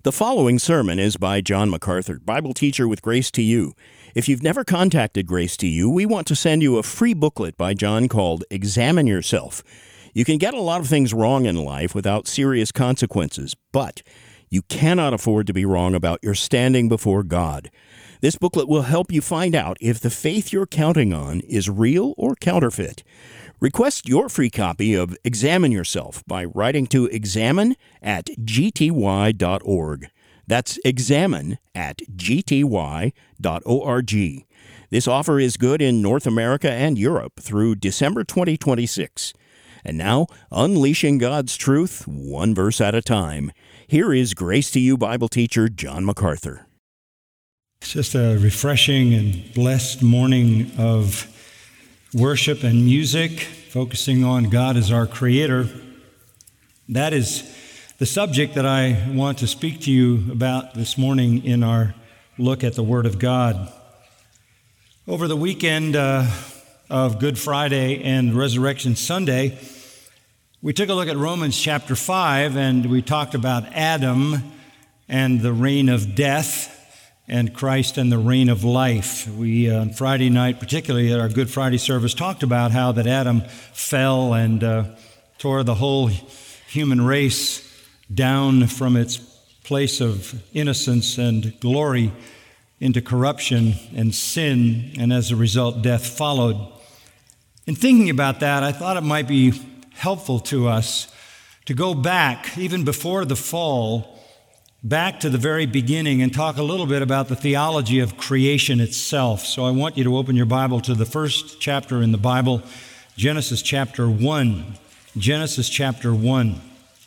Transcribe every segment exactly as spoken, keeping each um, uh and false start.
The following sermon is by John MacArthur, Bible teacher with Grace to You. If you've never contacted Grace to You, we want to send you a free booklet by John called Examine Yourself. You can get a lot of things wrong in life without serious consequences, but you cannot afford to be wrong about your standing before God. This booklet will help you find out if the faith you're counting on is real or counterfeit. Request your free copy of Examine Yourself by writing to examine at g t y dot org. That's examine at g t y dot org. This offer is good in North America and Europe through December twenty twenty-six. And now, unleashing God's truth, one verse at a time. Here is Grace to You Bible teacher John MacArthur. It's just a refreshing and blessed morning of worship and music, focusing on God as our Creator. That is the subject that I want to speak to you about this morning in our look at the Word of God. Over the weekend uh, of Good Friday and Resurrection Sunday, we took a look at Romans chapter five, and we talked about Adam and the reign of death, and Christ and the reign of life. We, uh, on Friday night, particularly at our Good Friday service, talked about how that Adam fell and uh, tore the whole human race down from its place of innocence and glory into corruption and sin, and as a result, death followed. In thinking about that, I thought it might be helpful to us to go back, even before the fall, back to the very beginning and talk a little bit about the theology of creation itself. So I want you to open your Bible to the first chapter in the Bible, Genesis chapter one. Genesis chapter one.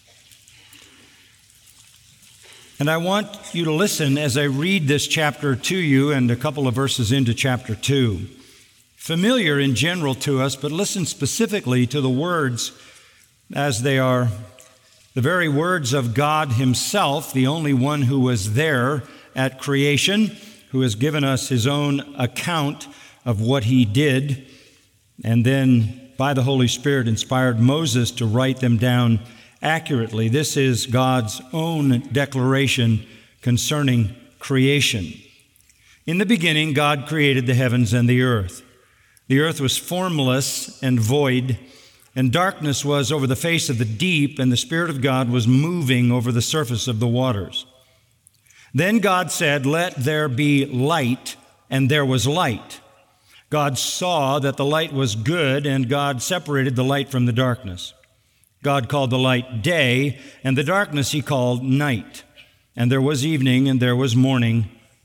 And I want you to listen as I read this chapter to you and a couple of verses into chapter two. Familiar in general to us, but listen specifically to the words as they are the very words of God Himself, the only one who was there at creation, who has given us His own account of what He did, and then by the Holy Spirit inspired Moses to write them down accurately. This is God's own declaration concerning creation. In the beginning, God created the heavens and the earth. The earth was formless and void, and darkness was over the face of the deep, and the Spirit of God was moving over the surface of the waters. Then God said, "Let there be light," and there was light. God saw that the light was good, and God separated the light from the darkness. God called the light day, and the darkness He called night. And there was evening, and there was morning,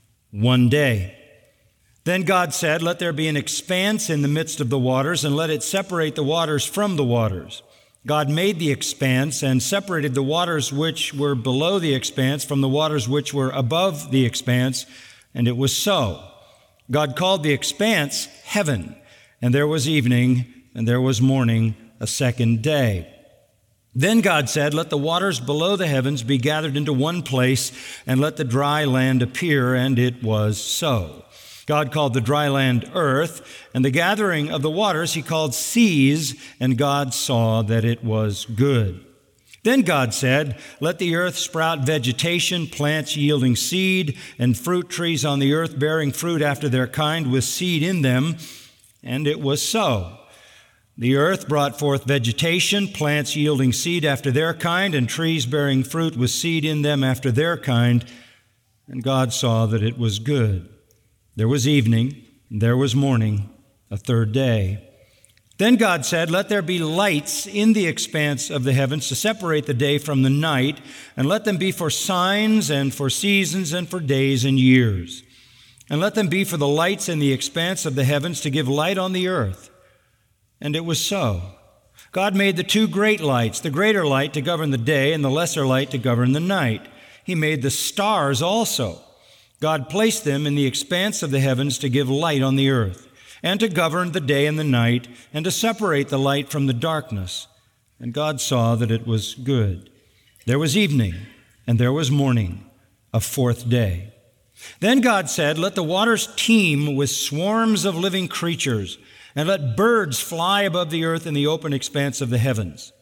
one day. Then God said, "Let there be an expanse in the midst of the waters, and let it separate the waters from the waters." God made the expanse and separated the waters which were below the expanse from the waters which were above the expanse, and it was so. God called the expanse heaven, and there was evening, and there was morning, a second day. Then God said, "Let the waters below the heavens be gathered into one place, and let the dry land appear," and it was so. God called the dry land earth, and the gathering of the waters He called seas, and God saw that it was good. Then God said, "Let the earth sprout vegetation, plants yielding seed, and fruit trees on the earth bearing fruit after their kind with seed in them," and it was so. The earth brought forth vegetation, plants yielding seed after their kind, and trees bearing fruit with seed in them after their kind, and God saw that it was good. There was evening, and there was morning, a third day. Then God said, "Let there be lights in the expanse of the heavens to separate the day from the night, and let them be for signs and for seasons and for days and years. And let them be for the lights in the expanse of the heavens to give light on the earth." And it was so. God made the two great lights, the greater light to govern the day and the lesser light to govern the night. He made the stars also. God placed them in the expanse of the heavens to give light on the earth, and to govern the day and the night, and to separate the light from the darkness. And God saw that it was good. There was evening, and there was morning, a fourth day. Then God said, "Let the waters teem with swarms of living creatures, and let birds fly above the earth in the open expanse of the heavens."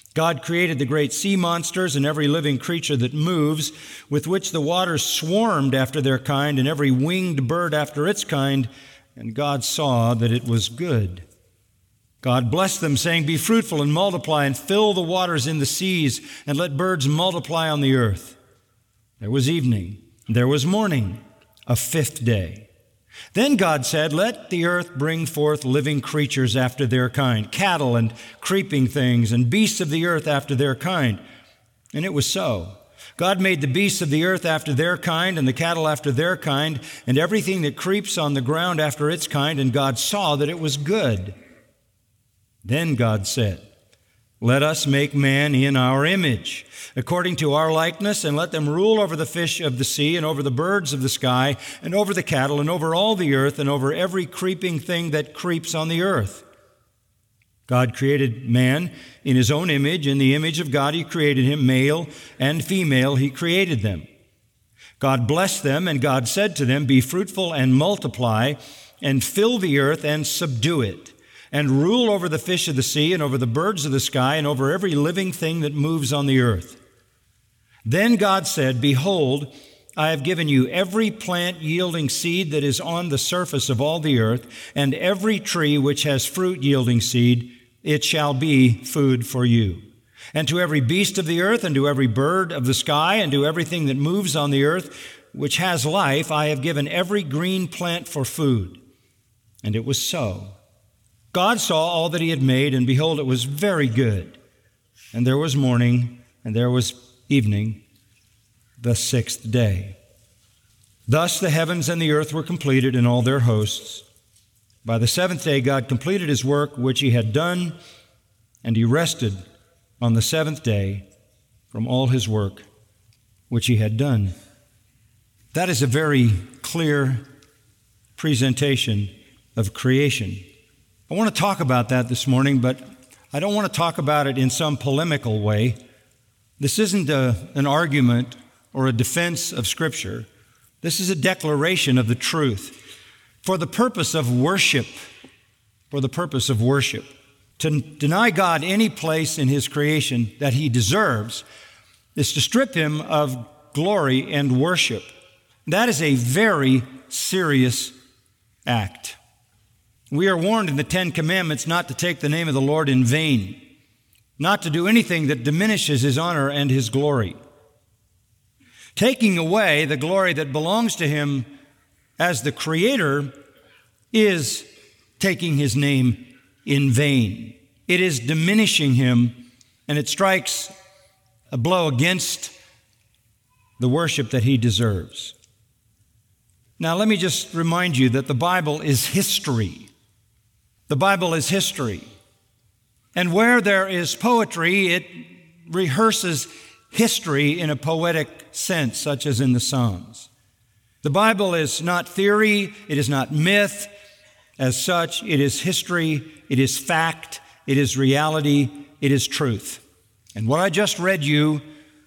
God created the great sea monsters and every living creature that moves, with which the waters swarmed after their kind, and every winged bird after its kind, and God saw that it was good. God blessed them, saying, "Be fruitful and multiply, and fill the waters in the seas, and let birds multiply on the earth." There was evening, there was morning, a fifth day. Then God said, "Let the earth bring forth living creatures after their kind, cattle and creeping things, and beasts of the earth after their kind." And it was so. God made the beasts of the earth after their kind, and the cattle after their kind, and everything that creeps on the ground after its kind, and God saw that it was good. Then God said, "Let us make man in our image, according to our likeness, and let them rule over the fish of the sea, and over the birds of the sky, and over the cattle, and over all the earth, and over every creeping thing that creeps on the earth." God created man in his own image. In the image of God he created him, male and female he created them. God blessed them, and God said to them, "Be fruitful and multiply, and fill the earth and subdue it, and rule over the fish of the sea, and over the birds of the sky, and over every living thing that moves on the earth." Then God said, "Behold, I have given you every plant yielding seed that is on the surface of all the earth, and every tree which has fruit yielding seed, it shall be food for you. And to every beast of the earth, and to every bird of the sky, and to everything that moves on the earth, which has life, I have given every green plant for food." And it was so. God saw all that he had made, and behold, it was very good. And there was morning, and there was evening, the sixth day. Thus the heavens and the earth were completed in all their hosts. By the seventh day God completed his work which he had done, and he rested on the seventh day from all his work which he had done. That is a very clear presentation of creation. I want to talk about that this morning, but I don't want to talk about it in some polemical way. This isn't a, an argument or a defense of Scripture. This is a declaration of the truth for the purpose of worship, for the purpose of worship. To deny God any place in his creation that he deserves is to strip him of glory and worship. That is a very serious act. We are warned in the Ten Commandments not to take the name of the Lord in vain, not to do anything that diminishes his honor and his glory. Taking away the glory that belongs to him as the Creator is taking his name in vain. It is diminishing him, and it strikes a blow against the worship that he deserves. Now, let me just remind you that the Bible is history. The Bible is history. And where there is poetry, it rehearses history in a poetic sense, such as in the Psalms. The Bible is not theory, it is not myth. As such, it is history, it is fact, it is reality, it is truth. And what I just read you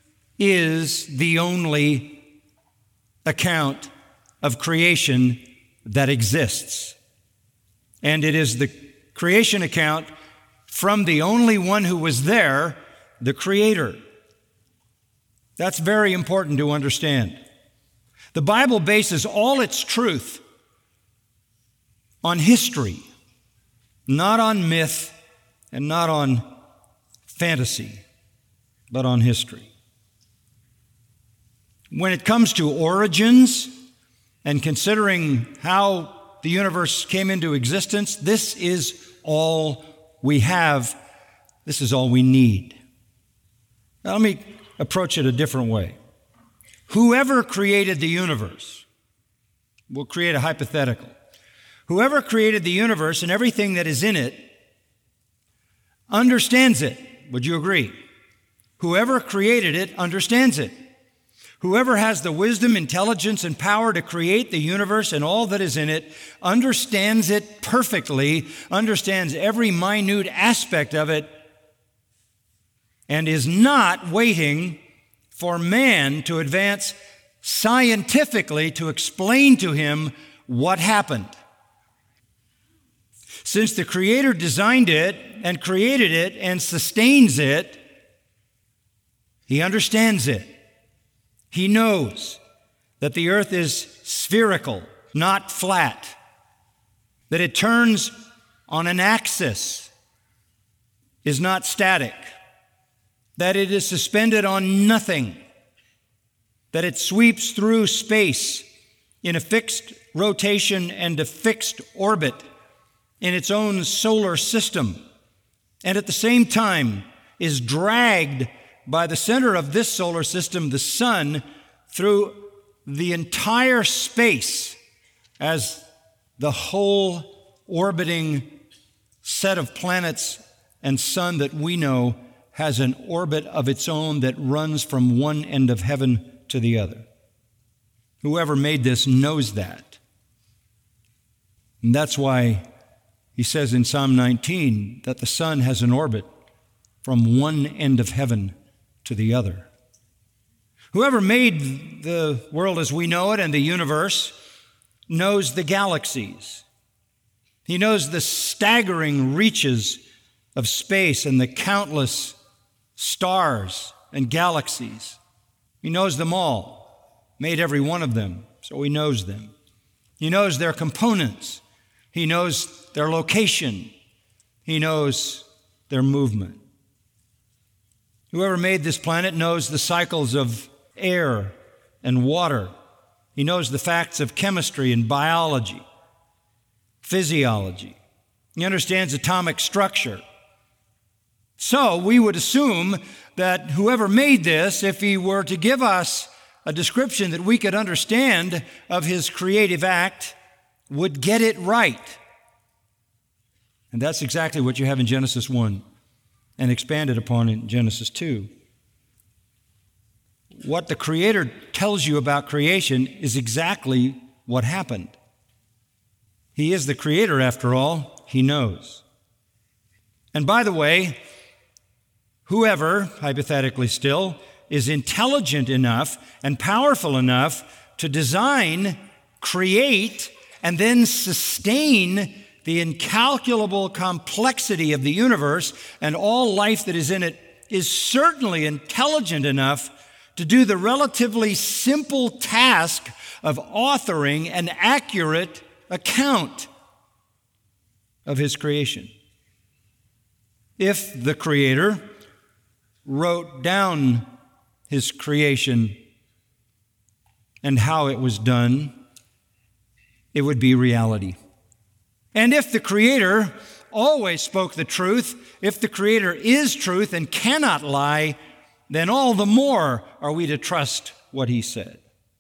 is the only account of creation that exists. And it is the creation account from the only one who was there, the Creator. That's very important to understand. The Bible bases all its truth on history, not on myth and not on fantasy, but on history. When it comes to origins and considering how the universe came into existence, this is all we have. This is all we need. Now, let me approach it a different way. Whoever created the universe, we'll create a hypothetical. Whoever created the universe and everything that is in it understands it. Would you agree? Whoever created it understands it. Whoever has the wisdom, intelligence, and power to create the universe and all that is in it understands it perfectly, understands every minute aspect of it, and is not waiting for man to advance scientifically to explain to him what happened. Since the Creator designed it and created it and sustains it, He understands it. He knows that the earth is spherical, not flat, that it turns on an axis, is not static, that it is suspended on nothing, that it sweeps through space in a fixed rotation and a fixed orbit in its own solar system, and at the same time is dragged by the center of this solar system, the sun, through the entire space as the whole orbiting set of planets and sun that we know has an orbit of its own that runs from one end of heaven to the other. Whoever made this knows that. And that's why he says in Psalm nineteen that the sun has an orbit from one end of heaven to the other. Whoever made the world as we know it and the universe knows the galaxies. He knows the staggering reaches of space and the countless stars and galaxies. He knows them all, made every one of them, so he knows them. He knows their components. He knows their location. He knows their movement. Whoever made this planet knows the cycles of air and water. He knows the facts of chemistry and biology, physiology. He understands atomic structure. So we would assume that whoever made this, if he were to give us a description that we could understand of his creative act, would get it right. And that's exactly what you have in Genesis one and expanded upon in Genesis two. What the Creator tells you about creation is exactly what happened. He is the Creator, after all. He knows. And by the way, whoever, hypothetically still, is intelligent enough and powerful enough to design, create, and then sustain the incalculable complexity of the universe and all life that is in it is certainly intelligent enough to do the relatively simple task of authoring an accurate account of his creation. If the Creator wrote down his creation and how it was done, it would be reality. And if the Creator always spoke the truth, if the Creator is truth and cannot lie, then all the more are we to trust what he said.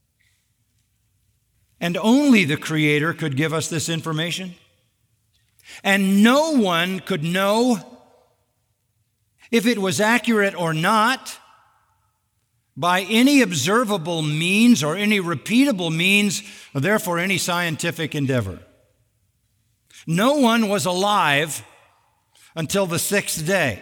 And only the Creator could give us this information. And no one could know if it was accurate or not by any observable means or any repeatable means, or therefore any scientific endeavor. No one was alive until the sixth day.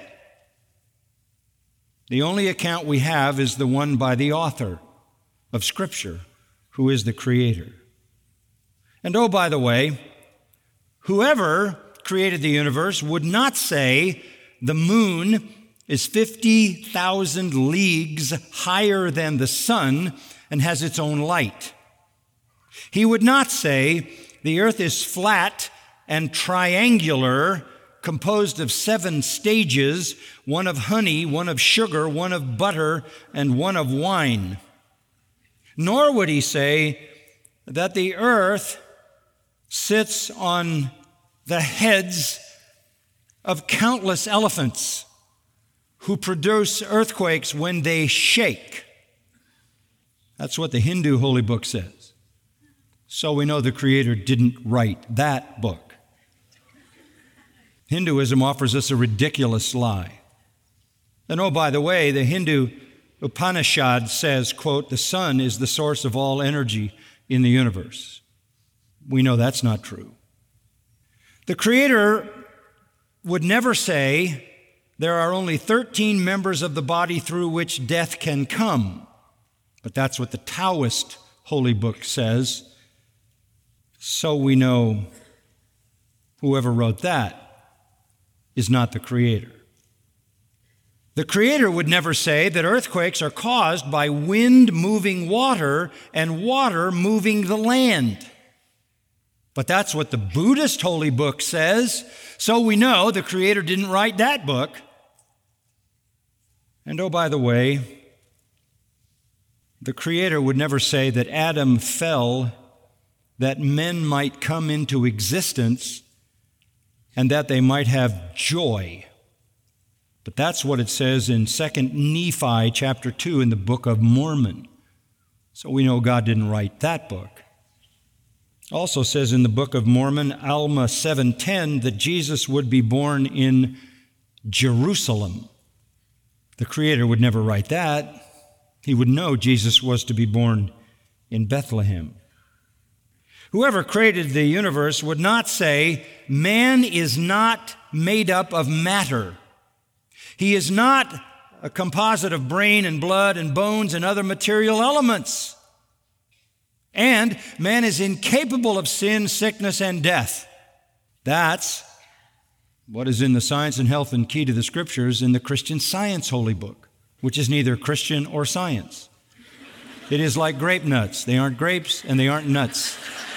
The only account we have is the one by the author of Scripture, who is the Creator. And oh, by the way, whoever created the universe would not say the moon is fifty thousand leagues higher than the sun and has its own light. He would not say the earth is flat and triangular, composed of seven stages, one of honey, one of sugar, one of butter, and one of wine. Nor would he say that the earth sits on the heads of countless elephants who produce earthquakes when they shake. That's what the Hindu holy book says. So we know the Creator didn't write that book. Hinduism offers us a ridiculous lie. And oh, by the way, the Hindu Upanishad says, quote, the sun is the source of all energy in the universe. We know that's not true. The Creator would never say there are only thirteen members of the body through which death can come. But that's what the Taoist holy book says. So we know whoever wrote that is not the Creator. The Creator would never say that earthquakes are caused by wind moving water and water moving the land. But that's what the Buddhist holy book says, so we know the Creator didn't write that book. And oh, by the way, the Creator would never say that Adam fell that men might come into existence and that they might have joy. But that's what it says in Second Nephi chapter two in the Book of Mormon. So we know God didn't write that book. Also says in the Book of Mormon, Alma seven ten, that Jesus would be born in Jerusalem. The Creator would never write that. He would know Jesus was to be born in Bethlehem. Whoever created the universe would not say, man is not made up of matter. He is not a composite of brain and blood and bones and other material elements. And man is incapable of sin, sickness, and death. That's what is in the Science and Health and Key to the Scriptures in the Christian Science Holy Book, which is neither Christian or science. It is like grape nuts. They aren't grapes and they aren't nuts.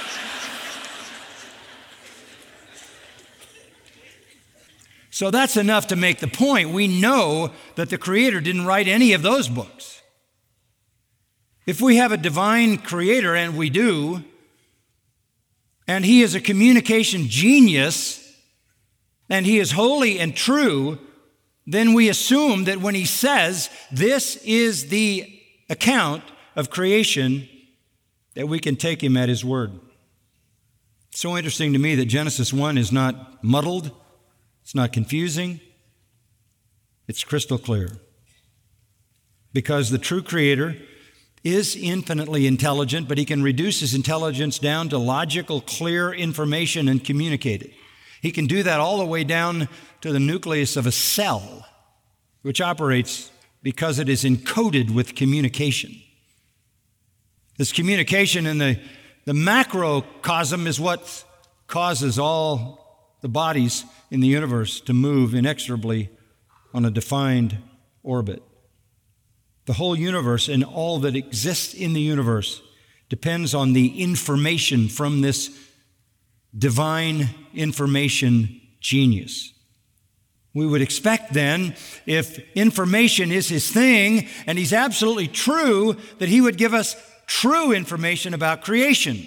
So that's enough to make the point. We know that the Creator didn't write any of those books. If we have a divine Creator, and we do, and He is a communication genius, and He is holy and true, then we assume that when He says this is the account of creation, that we can take Him at His word. It's so interesting to me that Genesis one is not muddled. It's not confusing. It's crystal clear. Because the true Creator is infinitely intelligent, but He can reduce His intelligence down to logical, clear information and communicate it. He can do that all the way down to the nucleus of a cell, which operates because it is encoded with communication. This communication in the, the macrocosm is what causes all the bodies in the universe to move inexorably on a defined orbit. The whole universe and all that exists in the universe depends on the information from this divine information genius. We would expect then, if information is His thing and He's absolutely true, that He would give us true information about creation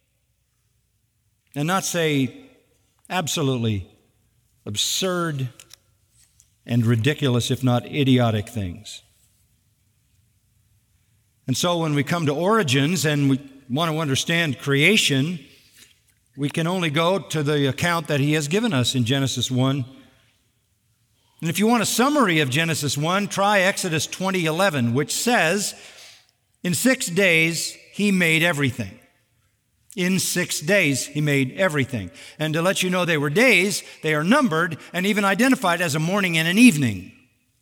and not say absolutely absurd and ridiculous, if not idiotic things. And so when we come to origins and we want to understand creation, we can only go to the account that He has given us in Genesis one. And if you want a summary of Genesis one, try Exodus twenty eleven, which says, in six days He made everything. In six days, He made everything. And to let you know they were days, they are numbered and even identified as a morning and an evening.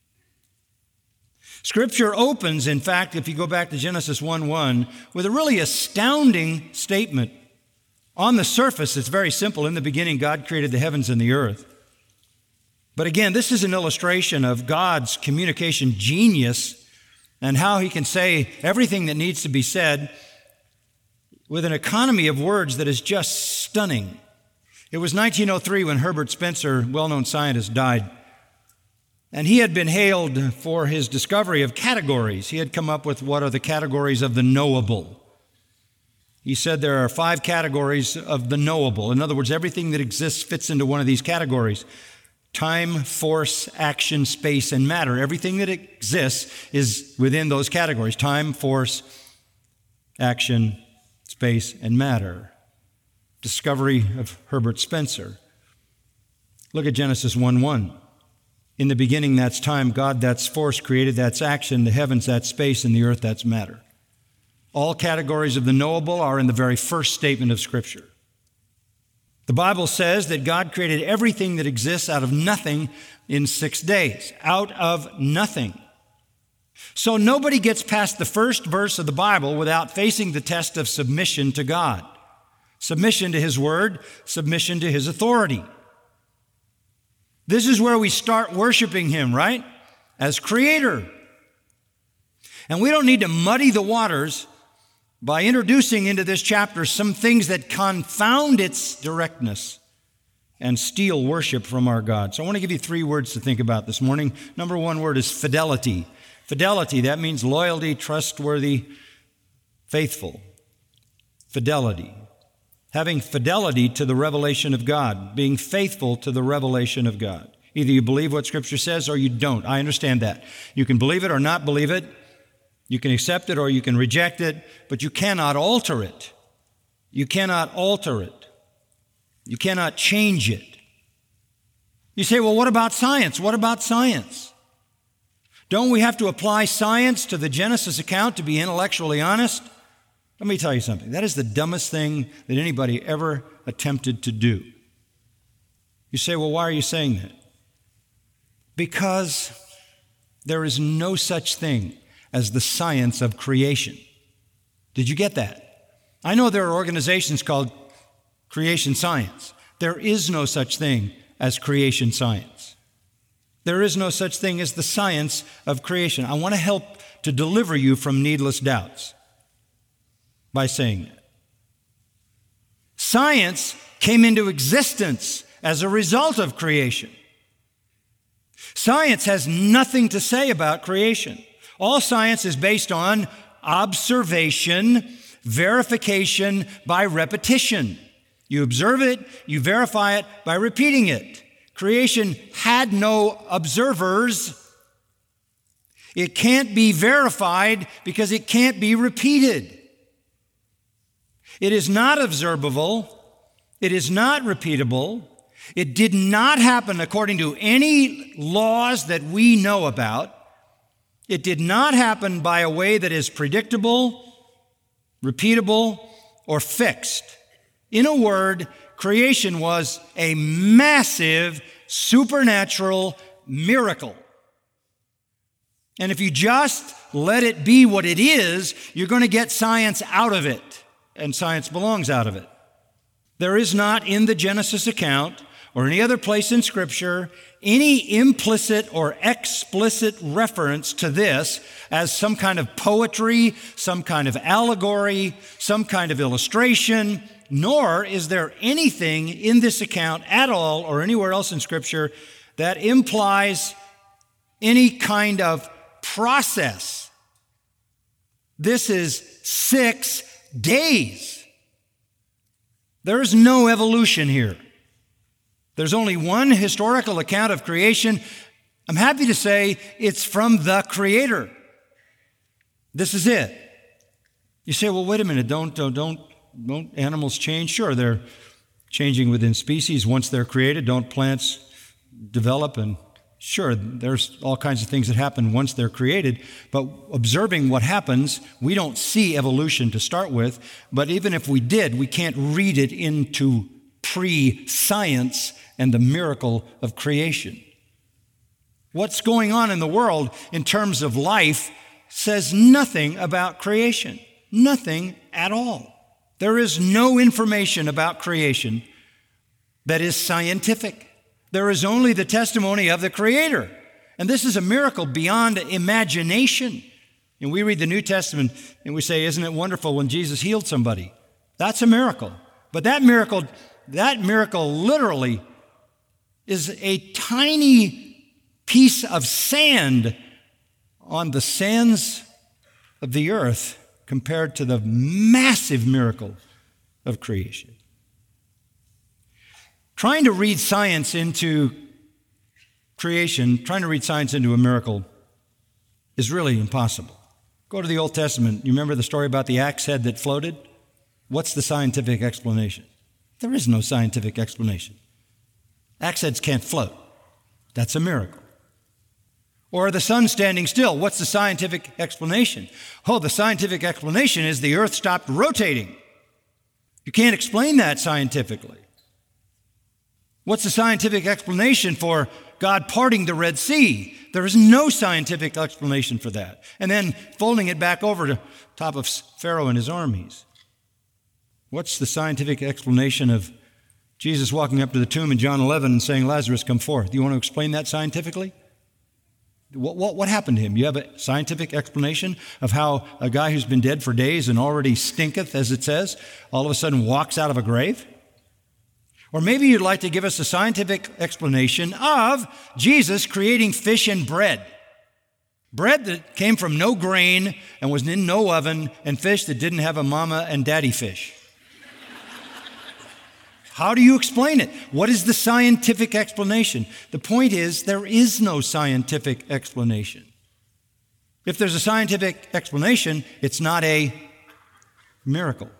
Scripture opens, in fact, if you go back to Genesis one one, with a really astounding statement. On the surface, it's very simple. In the beginning, God created the heavens and the earth. But again, this is an illustration of God's communication genius and how He can say everything that needs to be said with an economy of words that is just stunning. It was nineteen oh three when Herbert Spencer, well-known scientist, died. And he had been hailed for his discovery of categories. He had come up with what are the categories of the knowable. He said there are five categories of the knowable. In other words, everything that exists fits into one of these categories. Time, force, action, space, and matter. Everything that exists is within those categories. Time, force, action, space, and matter. Discovery of Herbert Spencer. Look at Genesis one one. In the beginning, that's time. God, that's force. Created, that's action. The heavens, that's space. And the earth, that's matter. All categories of the knowable are in the very first statement of Scripture. The Bible says that God created everything that exists out of nothing in six days. Out of nothing. So nobody gets past the first verse of the Bible without facing the test of submission to God. Submission to His Word, submission to His authority. This is where we start worshiping Him, right? as creator. And we don't need to muddy the waters by introducing into this chapter some things that confound its directness and steal worship from our God. So I want to give you three words to think about this morning. Number one word is fidelity. Fidelity, that means loyalty, trustworthy, faithful. Fidelity. Having fidelity to the revelation of God, being faithful to the revelation of God. Either you believe what Scripture says or you don't. I understand that. You can believe it or not believe it. You can accept it or you can reject it, but you cannot alter it. You cannot alter it. You cannot change it. You say, well, what about science? What about science? Don't we have to apply science to the Genesis account to be intellectually honest? Let me tell you something. That is the dumbest thing that anybody ever attempted to do. You say, well, why are you saying that? Because there is no such thing as the science of creation. Did you get that? I know there are organizations called creation science. There is no such thing as creation science. There is no such thing as the science of creation. I want to help to deliver you from needless doubts by saying that. Science came into existence as a result of creation. Science has nothing to say about creation. All science is based on observation, verification by repetition. You observe it, you verify it by repeating it. Creation had no observers. It can't be verified because it can't be repeated. It is not observable. It is not repeatable. It did not happen according to any laws that we know about. It did not happen by a way that is predictable, repeatable, or fixed. In a word, creation was a massive supernatural miracle. And if you just let it be what it is, you're going to get science out of it, and science belongs out of it. There is not in the Genesis account or any other place in Scripture any implicit or explicit reference to this as some kind of poetry, some kind of allegory, some kind of illustration, nor is there anything in this account at all or anywhere else in Scripture that implies any kind of process. This is six days. There is no evolution here. There's only one historical account of creation. I'm happy to say it's from the Creator. This is it. You say, well, wait a minute, don't, don't, don't, don't animals change? Sure, they're changing within species once they're created. Don't plants develop? And sure, there's all kinds of things that happen once they're created. But observing what happens, we don't see evolution to start with. But even if we did, we can't read it into pre-science and the miracle of creation. What's going on in the world in terms of life says nothing about creation. Nothing at all. There is no information about creation that is scientific. There is only the testimony of the Creator. And this is a miracle beyond imagination. And we read the New Testament and we say, isn't it wonderful when Jesus healed somebody? That's a miracle. But that miracle, that miracle literally is a tiny piece of sand on the sands of the earth compared to the massive miracle of creation. Trying to read science into creation, trying to read science into a miracle is really impossible. Go to the Old Testament. You remember the story about the axe head that floated? What's the scientific explanation? There is no scientific explanation. Axe heads can't float. That's a miracle. Or the sun standing still. What's the scientific explanation? Oh, the scientific explanation is the earth stopped rotating. You can't explain that scientifically. What's the scientific explanation for God parting the Red Sea? There is no scientific explanation for that. And then folding it back over to top of Pharaoh and his armies. What's the scientific explanation of Jesus walking up to the tomb in John eleven and saying, Lazarus, come forth? Do you want to explain that scientifically? What, what, what happened to him? You have a scientific explanation of how a guy who's been dead for days and already stinketh, as it says, all of a sudden walks out of a grave? Or maybe you'd like to give us a scientific explanation of Jesus creating fish and bread. Bread that came from no grain and was in no oven, and fish that didn't have a mama and daddy fish. How do you explain it? What is the scientific explanation? The point is, there is no scientific explanation. If there's a scientific explanation, it's not a miracle.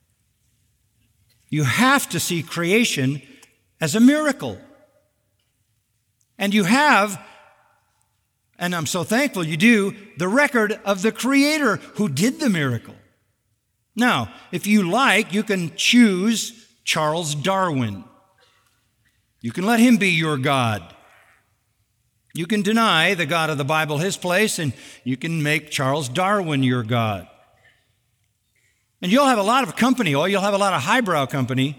You have to see creation as a miracle. And you have, and I'm so thankful you do, the record of the Creator who did the miracle. Now, if you like, you can choose Charles Darwin. You can let him be your God. You can deny the God of the Bible his place, and you can make Charles Darwin your God. And you'll have a lot of company, or you'll have a lot of highbrow company,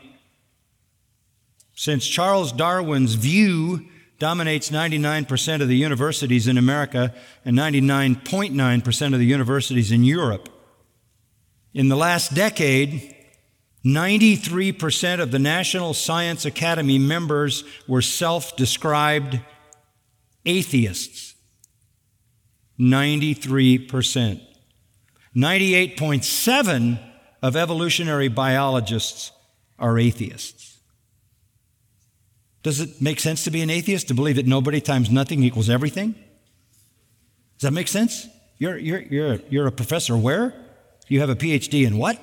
since Charles Darwin's view dominates ninety-nine percent of the universities in America and ninety-nine point nine percent of the universities in Europe. In the last decade, ninety-three percent of the National Science Academy members were self-described atheists. ninety-three percent. ninety-eight point seven of evolutionary biologists are atheists. Does it make sense to be an atheist, to believe that nobody times nothing equals everything? Does that make sense? You're, you're, you're, you're a professor where? You have a P H D in what?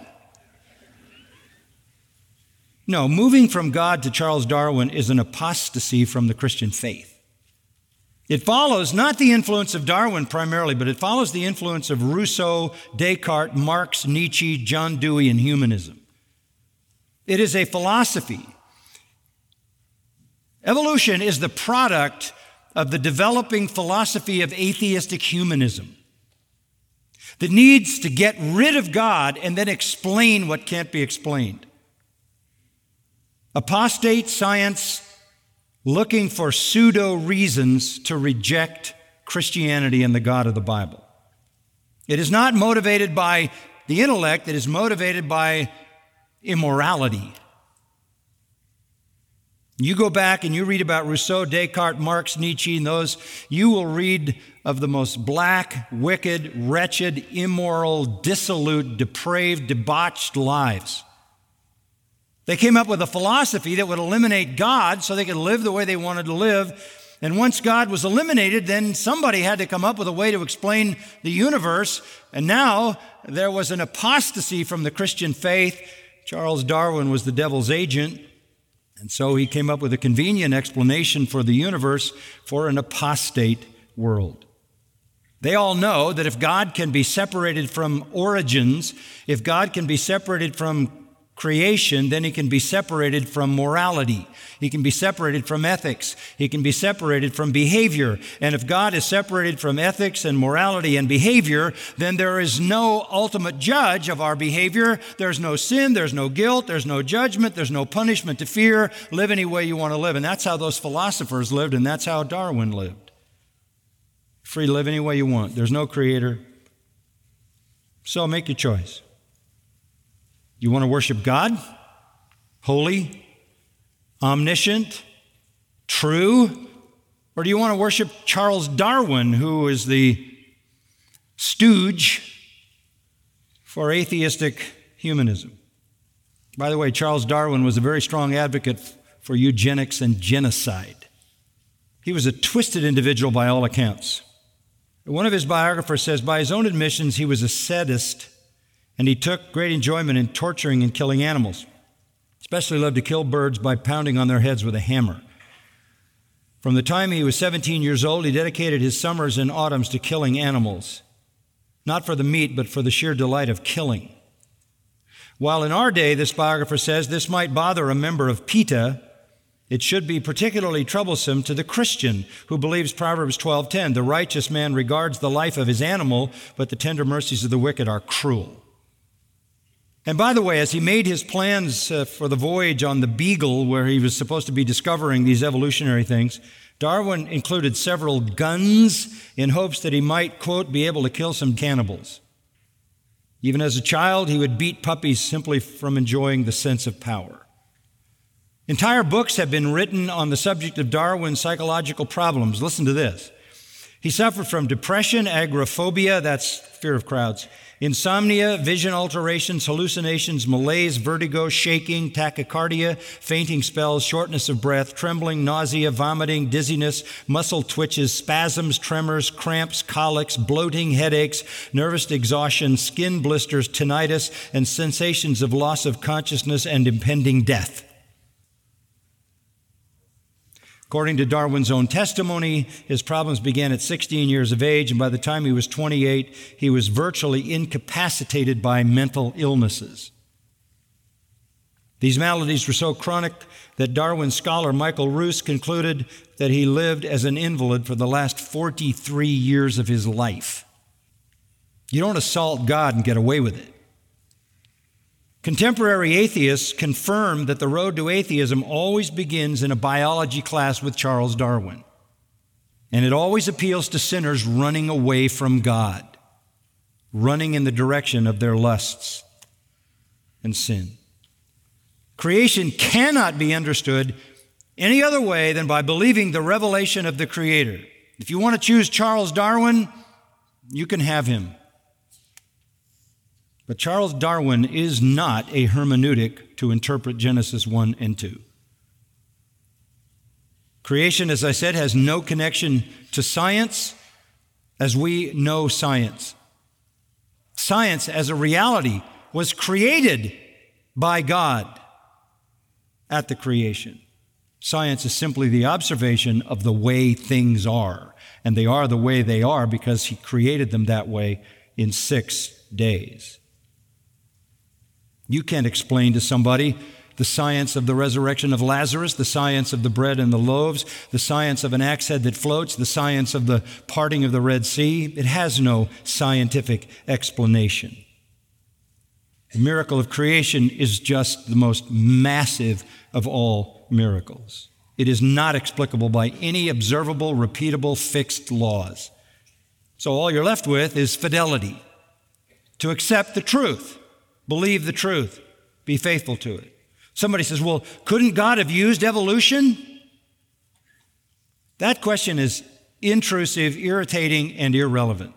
No, moving from God to Charles Darwin is an apostasy from the Christian faith. It follows not the influence of Darwin primarily, but it follows the influence of Rousseau, Descartes, Marx, Nietzsche, John Dewey, and humanism. It is a philosophy. Evolution is the product of the developing philosophy of atheistic humanism that needs to get rid of God and then explain what can't be explained. Apostate science looking for pseudo reasons to reject Christianity and the God of the Bible. It is not motivated by the intellect, it is motivated by immorality. You go back and you read about Rousseau, Descartes, Marx, Nietzsche, and those, you will read of the most black, wicked, wretched, immoral, dissolute, depraved, debauched lives. They came up with a philosophy that would eliminate God so they could live the way they wanted to live. And once God was eliminated, then somebody had to come up with a way to explain the universe. And now there was an apostasy from the Christian faith. Charles Darwin was the devil's agent. And so he came up with a convenient explanation for the universe for an apostate world. They all know that if God can be separated from origins, if God can be separated from creation, then he can be separated from morality. He can be separated from ethics. He can be separated from behavior. And if God is separated from ethics and morality and behavior, then there is no ultimate judge of our behavior. There's no sin. There's no guilt. There's no judgment. There's no punishment to fear. Live any way you want to live. And that's how those philosophers lived, and that's how Darwin lived. Free to live any way you want. There's no creator. So make your choice. You want to worship God, holy, omniscient, true, or do you want to worship Charles Darwin, who is the stooge for atheistic humanism? By the way, Charles Darwin was a very strong advocate for eugenics and genocide. He was a twisted individual by all accounts. One of his biographers says, by his own admissions, he was a sadist, and he took great enjoyment in torturing and killing animals. Especially loved to kill birds by pounding on their heads with a hammer. From the time he was seventeen years old, he dedicated his summers and autumns to killing animals. Not for the meat, but for the sheer delight of killing. While in our day, this biographer says, this might bother a member of PETA, it should be particularly troublesome to the Christian who believes Proverbs twelve ten, the righteous man regards the life of his animal, but the tender mercies of the wicked are cruel. And by the way, as he made his plans uh, for the voyage on the Beagle, where he was supposed to be discovering these evolutionary things, Darwin included several guns in hopes that he might, quote, be able to kill some cannibals. Even as a child, he would beat puppies simply from enjoying the sense of power. Entire books have been written on the subject of Darwin's psychological problems. Listen to this. He suffered from depression, agoraphobia, that's fear of crowds, insomnia, vision alterations, hallucinations, malaise, vertigo, shaking, tachycardia, fainting spells, shortness of breath, trembling, nausea, vomiting, dizziness, muscle twitches, spasms, tremors, cramps, colics, bloating, headaches, nervous exhaustion, skin blisters, tinnitus, and sensations of loss of consciousness and impending death. According to Darwin's own testimony, his problems began at sixteen years of age, and by the time he was twenty-eight, he was virtually incapacitated by mental illnesses. These maladies were so chronic that Darwin scholar Michael Ruse concluded that he lived as an invalid for the last forty-three years of his life. You don't assault God and get away with it. Contemporary atheists confirm that the road to atheism always begins in a biology class with Charles Darwin. And it always appeals to sinners running away from God, running in the direction of their lusts and sin. Creation cannot be understood any other way than by believing the revelation of the Creator. If you want to choose Charles Darwin, you can have him. But Charles Darwin is not a hermeneutic to interpret Genesis one and two. Creation, as I said, has no connection to science as we know science. Science, as a reality, was created by God at the creation. Science is simply the observation of the way things are, and they are the way they are because He created them that way in six days. You can't explain to somebody the science of the resurrection of Lazarus, the science of the bread and the loaves, the science of an axe head that floats, the science of the parting of the Red Sea. It has no scientific explanation. The miracle of creation is just the most massive of all miracles. It is not explicable by any observable, repeatable, fixed laws. So all you're left with is fidelity, to accept the truth. Believe the truth. Be faithful to it. Somebody says, well, couldn't God have used evolution? That question is intrusive, irritating, and irrelevant.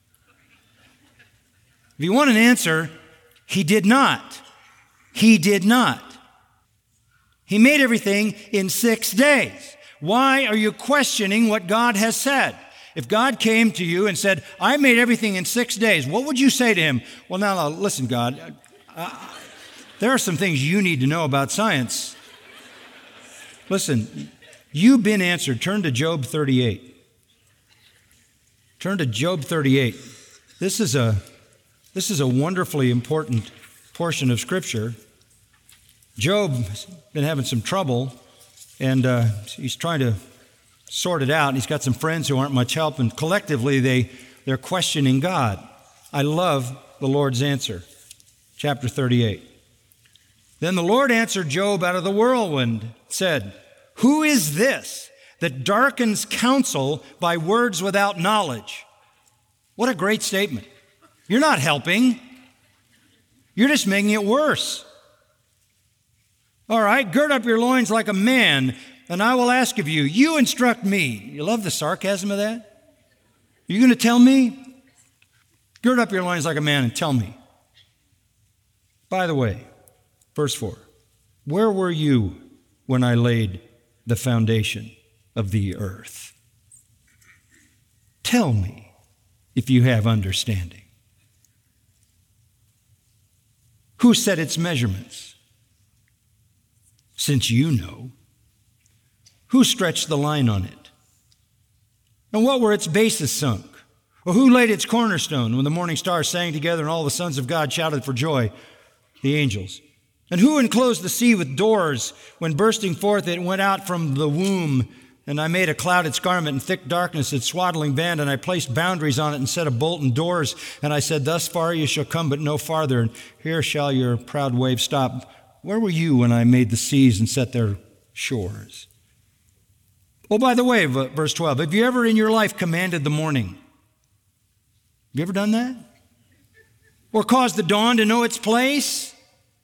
If you want an answer, He did not. He did not. He made everything in six days. Why are you questioning what God has said? If God came to you and said, I made everything in six days, what would you say to Him? Well, now, now listen, God, uh, there are some things you need to know about science. Listen, you've been answered. Turn to Job thirty-eight. Turn to Job thirty-eight. This is a, this is a wonderfully important portion of Scripture. Job's been having some trouble, and uh, he's trying to sort it out, and he's got some friends who aren't much help, and collectively they, they're questioning God. I love the Lord's answer. Chapter thirty-eight. Then the Lord answered Job out of the whirlwind, said, who is this that darkens counsel by words without knowledge? What a great statement. You're not helping. You're just making it worse. All right, gird up your loins like a man, and I will ask of you. You instruct me. You love the sarcasm of that? Are you going to tell me? Gird up your loins like a man and tell me. By the way, verse four, where were you when I laid the foundation of the earth? Tell me if you have understanding. Who set its measurements? Since you know. Who stretched the line on it? And what were its bases sunk? Or who laid its cornerstone when the morning stars sang together and all the sons of God shouted for joy? The angels. And who enclosed the sea with doors when bursting forth it went out from the womb And I made a cloud its garment, and thick darkness its swaddling band, and I placed boundaries on it and set a bolt and doors. And I said, thus far you shall come, but no farther, and here shall your proud waves stop. Where were you when I made the seas and set their shores? Oh, by the way, verse twelve, have you ever in your life commanded the morning? Have you ever done that? Or caused the dawn to know its place?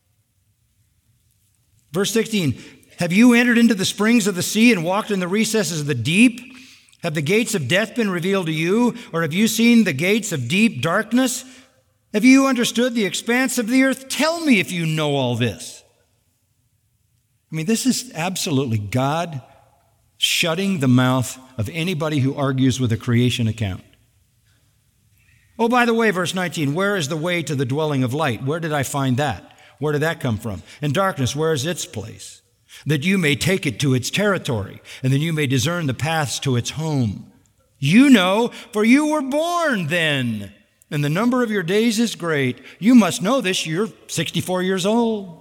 Verse sixteen, have you entered into the springs of the sea and walked in the recesses of the deep? Have the gates of death been revealed to you? Or have you seen the gates of deep darkness? Have you understood the expanse of the earth? Tell me if you know all this. I mean, this is absolutely God shutting the mouth of anybody who argues with a creation account. Oh, by the way, verse nineteen, where is the way to the dwelling of light? Where did I find that? Where did that come from? And darkness, where is its place? That you may take it to its territory, and that you may discern the paths to its home. You know, for you were born then, and the number of your days is great. You must know this, you're sixty-four years old.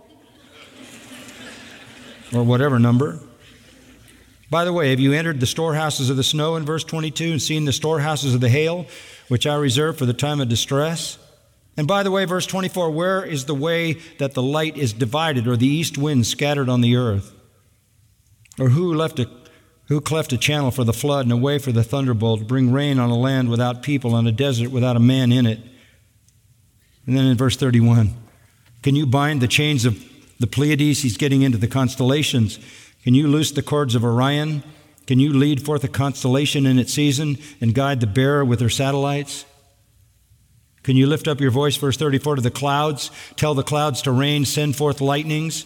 Or whatever number. By the way, have you entered the storehouses of the snow in verse twenty-two and seen the storehouses of the hail, which I reserve for the time of distress? And by the way, verse twenty-four, where is the way that the light is divided, or the east wind scattered on the earth? Or who left a, who cleft a channel for the flood and a way for the thunderbolt, to bring rain on a land without people, on a desert without a man in it? And then in verse thirty-one, can you bind the chains of the Pleiades? He's getting into the constellations. Can you loose the cords of Orion? Can you lead forth a constellation in its season and guide the bearer with her satellites? Can you lift up your voice, verse thirty-four, to the clouds? Tell the clouds to rain, send forth lightnings.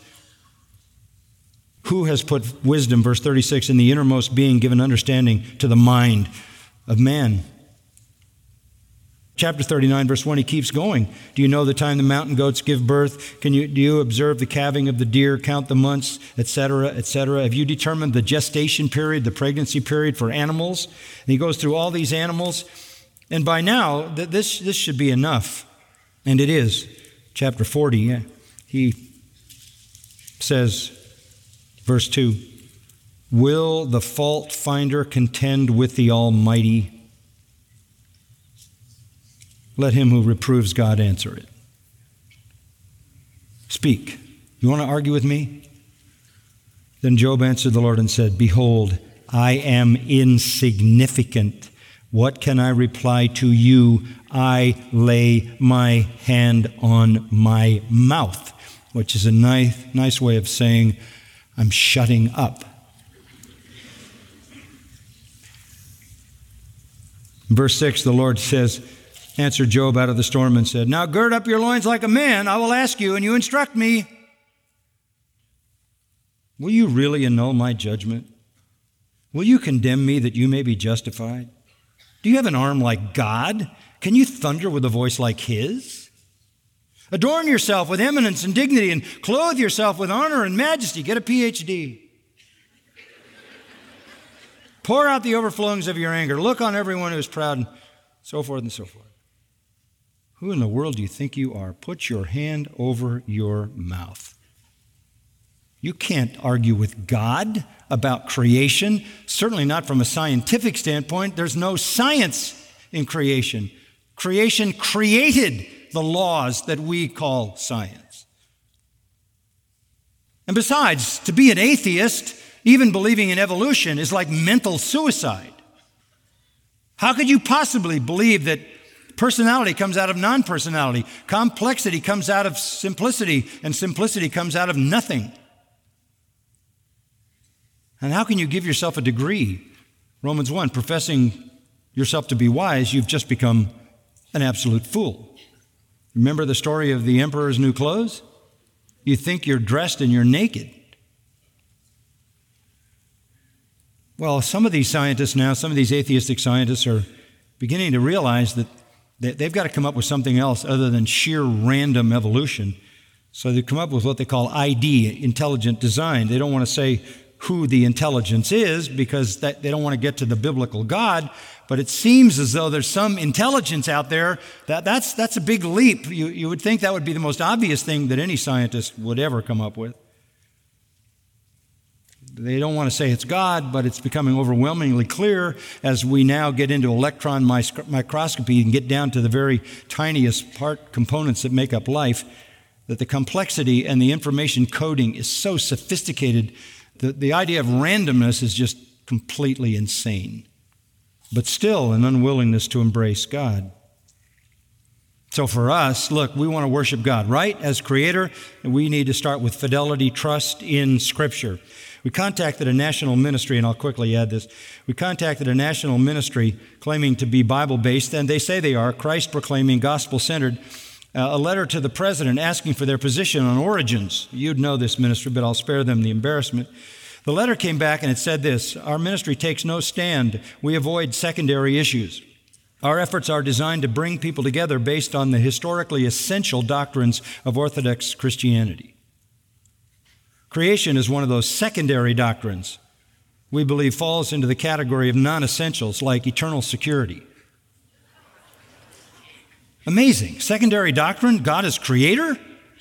Who has put wisdom, verse thirty-six, in the innermost being, given understanding to the mind of man? Chapter thirty-nine, verse one, he keeps going. Do you know the time the mountain goats give birth? Can you, do you observe the calving of the deer, count the months, et cetera, et cetera? Have you determined the gestation period, the pregnancy period for animals? And he goes through all these animals. And by now, this, this should be enough. And it is. Chapter forty, he says, verse two, will the fault finder contend with the Almighty? Let him who reproves God answer it. Speak. You want to argue with me? Then Job answered the Lord and said, behold, I am insignificant. What can I reply to you? I lay my hand on my mouth, which is a nice, nice way of saying I'm shutting up. In verse six, the Lord says, answered Job out of the storm and said, now gird up your loins like a man. I will ask you, and you instruct me. Will you really annul my judgment? Will you condemn me that you may be justified? Do you have an arm like God? Can you thunder with a voice like His? Adorn yourself with eminence and dignity and clothe yourself with honor and majesty. Get a P H D. Pour out the overflowings of your anger. Look on everyone who is proud, and so forth and so forth. Who in the world do you think you are? Put your hand over your mouth. You can't argue with God about creation, certainly not from a scientific standpoint. There's no science in creation. Creation created the laws that we call science. And besides, to be an atheist, even believing in evolution, is like mental suicide. How could you possibly believe that personality comes out of non-personality, complexity comes out of simplicity, and simplicity comes out of nothing? And how can you give yourself a degree? Romans one, professing yourself to be wise, you've just become an absolute fool. Remember the story of the emperor's new clothes? You think you're dressed and you're naked. Well, some of these scientists now, some of these atheistic scientists are beginning to realize that they've got to come up with something else other than sheer random evolution. So they come up with what they call I D, intelligent design. They don't want to say who the intelligence is because that, they don't want to get to the biblical God, but it seems as though there's some intelligence out there. That, that's, that's a big leap. You, you would think that would be the most obvious thing that any scientist would ever come up with. They don't want to say it's God, but it's becoming overwhelmingly clear as we now get into electron microscopy and get down to the very tiniest part components that make up life, that the complexity and the information coding is so sophisticated that the idea of randomness is just completely insane. But still an unwillingness to embrace God. So for us, look, we want to worship God, right? As Creator, we need to start with fidelity, trust in Scripture. We contacted a national ministry, and I'll quickly add this. We contacted a national ministry claiming to be Bible-based, and they say they are, Christ-proclaiming, gospel-centered, uh, a letter to the president asking for their position on origins. You'd know this ministry, but I'll spare them the embarrassment. The letter came back, and it said this: our ministry takes no stand. We avoid secondary issues. Our efforts are designed to bring people together based on the historically essential doctrines of Orthodox Christianity. Creation is one of those secondary doctrines we believe falls into the category of non-essentials like eternal security. Amazing. Secondary doctrine, God is creator?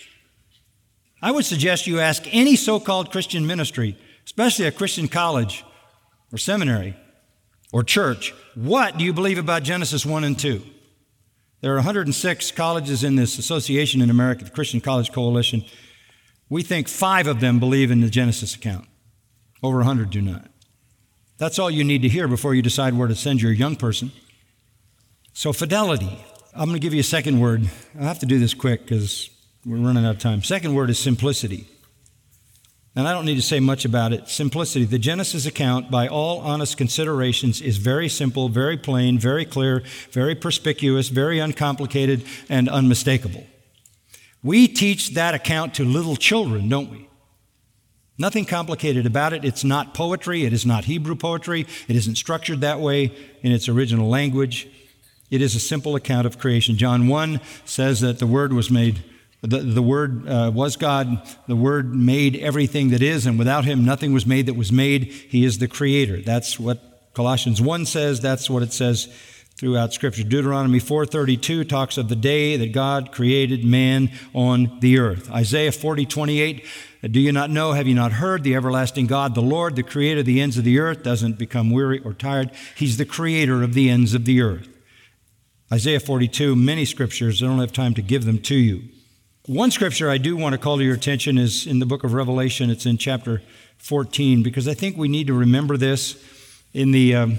I would suggest you ask any so-called Christian ministry, especially a Christian college or seminary or church, what do you believe about Genesis one and two? There are one hundred six colleges in this association in America, the Christian College Coalition. We think five of them believe in the Genesis account. Over one hundred do not. That's all you need to hear before you decide where to send your young person. So fidelity. I'm going to give you a second word. I'll have to do this quick because we're running out of time. Second word is simplicity. And I don't need to say much about it. Simplicity. The Genesis account, by all honest considerations, is very simple, very plain, very clear, very perspicuous, very uncomplicated, and unmistakable. We teach that account to little children, don't we? Nothing complicated about it. It's not poetry. It is not Hebrew poetry. It isn't structured that way in its original language. It is a simple account of creation. John one says that the Word was made The, the Word uh, was God. The Word made everything that is, and without Him, nothing was made that was made. He is the Creator. That's what Colossians one says. That's what it says throughout Scripture. Deuteronomy four thirty-two talks of the day that God created man on the earth. Isaiah forty twenty-eight, do you not know, have you not heard, the everlasting God, the Lord, the Creator of the ends of the earth, doesn't become weary or tired. He's the Creator of the ends of the earth. Isaiah forty-two, many scriptures. I don't have time to give them to you. One scripture I do want to call to your attention is in the book of Revelation. It's in chapter fourteen, because I think we need to remember this in the um,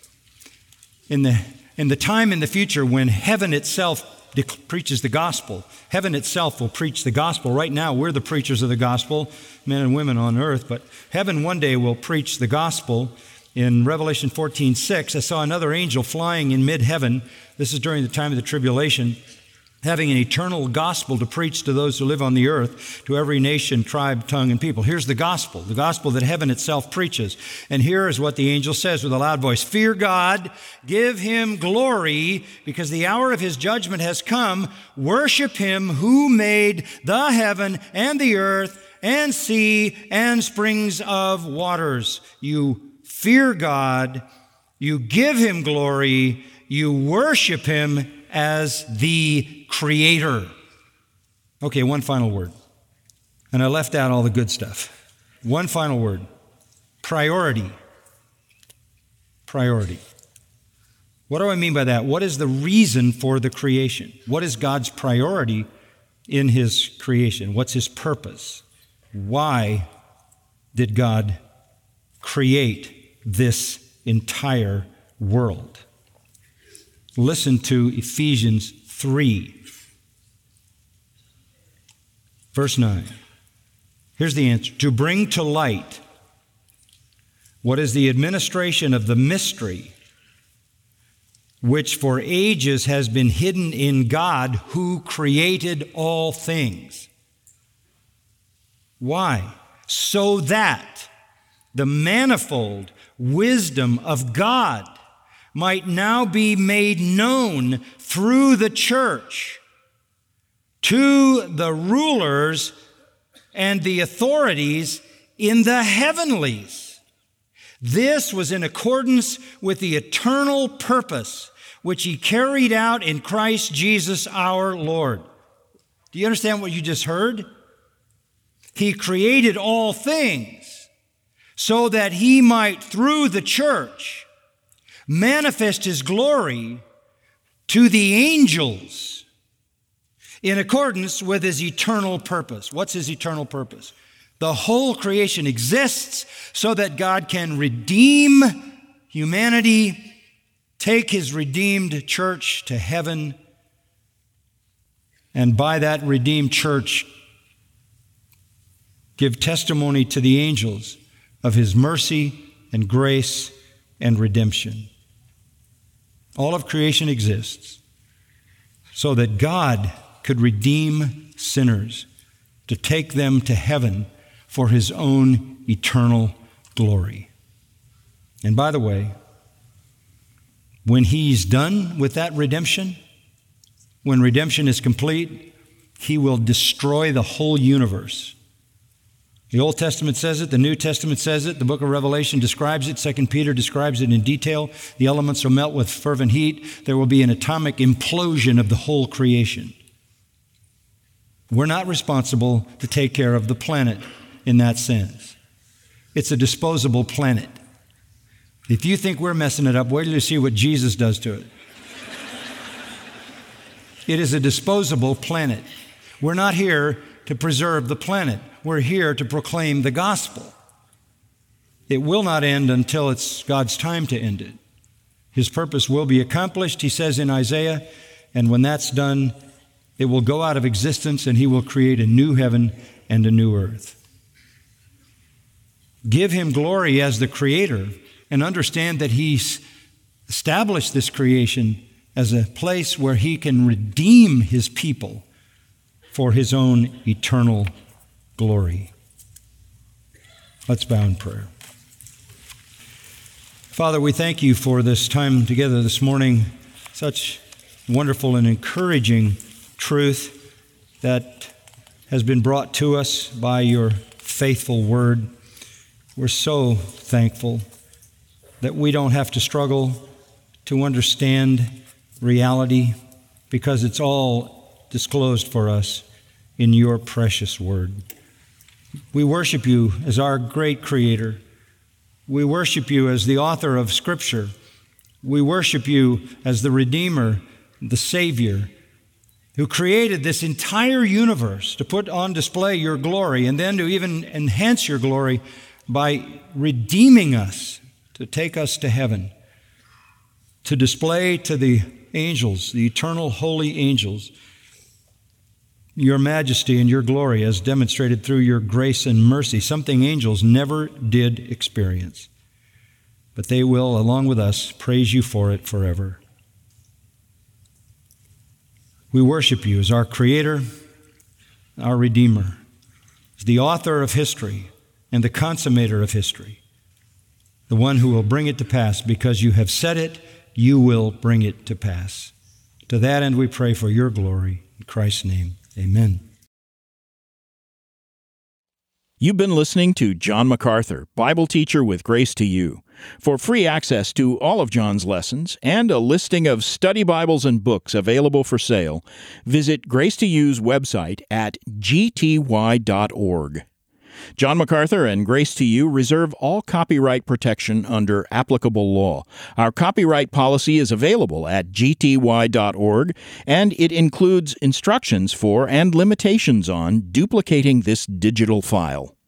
in the in the time in the future when heaven itself de- preaches the gospel. Heaven itself will preach the gospel. Right now, we're the preachers of the gospel, men and women on earth, but heaven one day will preach the gospel. In Revelation fourteen six, I saw another angel flying in mid-heaven. This is during the time of the tribulation, having an eternal gospel to preach to those who live on the earth, to every nation, tribe, tongue, and people. Here's the gospel, the gospel that heaven itself preaches. And here is what the angel says with a loud voice: fear God, give Him glory, because the hour of His judgment has come. Worship Him who made the heaven and the earth and sea and springs of waters. You fear God, you give Him glory, you worship Him as the Creator. Okay, one final word. And I left out all the good stuff. One final word. Priority. Priority. What do I mean by that? What is the reason for the creation? What is God's priority in His creation? What's His purpose? Why did God create this entire world? Listen to Ephesians three, verse nine. Here's the answer. To bring to light what is the administration of the mystery which for ages has been hidden in God who created all things. Why? So that the manifold wisdom of God might now be made known through the church to the rulers and the authorities in the heavenlies. This was in accordance with the eternal purpose which He carried out in Christ Jesus our Lord. Do you understand what you just heard? He created all things so that he might, through the church, manifest his glory to the angels in accordance with his eternal purpose. What's his eternal purpose? The whole creation exists so that God can redeem humanity, take his redeemed church to heaven, and by that redeemed church, give testimony to the angels of his mercy and grace and redemption. All of creation exists so that God could redeem sinners to take them to heaven for his own eternal glory. And by the way, when he's done with that redemption, when redemption is complete, he will destroy the whole universe. The Old Testament says it, the New Testament says it, the book of Revelation describes it, Second Peter describes it in detail. The elements will melt with fervent heat. There will be an atomic implosion of the whole creation. We're not responsible to take care of the planet in that sense. It's a disposable planet. If you think we're messing it up, wait till you see what Jesus does to it. It is a disposable planet. We're not here to preserve the planet. We're here to proclaim the gospel. It will not end until it's God's time to end it. His purpose will be accomplished, he says in Isaiah, and when that's done, it will go out of existence and he will create a new heaven and a new earth. Give him glory as the creator and understand that he's established this creation as a place where he can redeem his people for his own eternal glory. Let's bow in prayer. Father, we thank you for this time together this morning, such wonderful and encouraging truth that has been brought to us by your faithful word. We're so thankful that we don't have to struggle to understand reality because it's all disclosed for us in your precious word. We worship you as our great creator. We worship you as the author of Scripture. We worship you as the Redeemer, the Savior, who created this entire universe to put on display your glory and then to even enhance your glory by redeeming us, to take us to heaven, to display to the angels, the eternal holy angels, your majesty and your glory as demonstrated through your grace and mercy, something angels never did experience. But they will, along with us, praise you for it forever. We worship you as our Creator, our Redeemer, as the author of history and the consummator of history, the one who will bring it to pass because you have said it, you will bring it to pass. To that end we pray for your glory. In Christ's name, amen. You've been listening to John MacArthur, Bible teacher with Grace to You. For free access to all of John's lessons and a listing of study Bibles and books available for sale, visit Grace to You's website at g t y dot org. John MacArthur and Grace to You reserve all copyright protection under applicable law. Our copyright policy is available at g t y dot org, and it includes instructions for and limitations on duplicating this digital file.